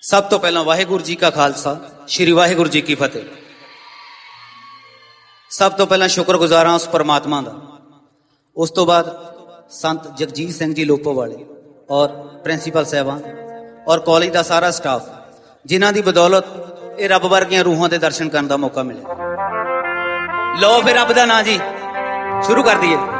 ਸਭ ਤੋਂ ਪਹਿਲਾਂ ਵਾਹਿਗੁਰੂ ਜੀ ਕਾ ਖਾਲਸਾ, ਸ਼੍ਰੀ ਵਾਹਿਗੁਰੂ ਜੀ ਕੀ ਫਤਿਹ। ਸਭ ਤੋਂ ਪਹਿਲਾਂ ਸ਼ੁਕਰਗੁਜ਼ਾਰ ਹਾਂ ਉਸ ਪਰਮਾਤਮਾ ਦਾ। ਉਸ ਤੋਂ ਬਾਅਦ ਸੰਤ ਜਗਜੀਤ ਸਿੰਘ ਜੀ ਲੋਪੋਵਾਲੇ ਔਰ ਪ੍ਰਿੰਸੀਪਲ ਸਾਹਿਬਾਨ ਔਰ ਕਾਲਜ ਦਾ ਸਾਰਾ ਸਟਾਫ, ਜਿਨ੍ਹਾਂ ਦੀ ਬਦੌਲਤ ਇਹ ਰੱਬ ਵਰਗੀਆਂ ਰੂਹਾਂ ਦੇ ਦਰਸ਼ਨ ਕਰਨ ਦਾ ਮੌਕਾ ਮਿਲਿਆ। ਲਓ ਫਿਰ ਰੱਬ ਦਾ ਨਾਂ ਜੀ, ਸ਼ੁਰੂ ਕਰ ਦਈਏ।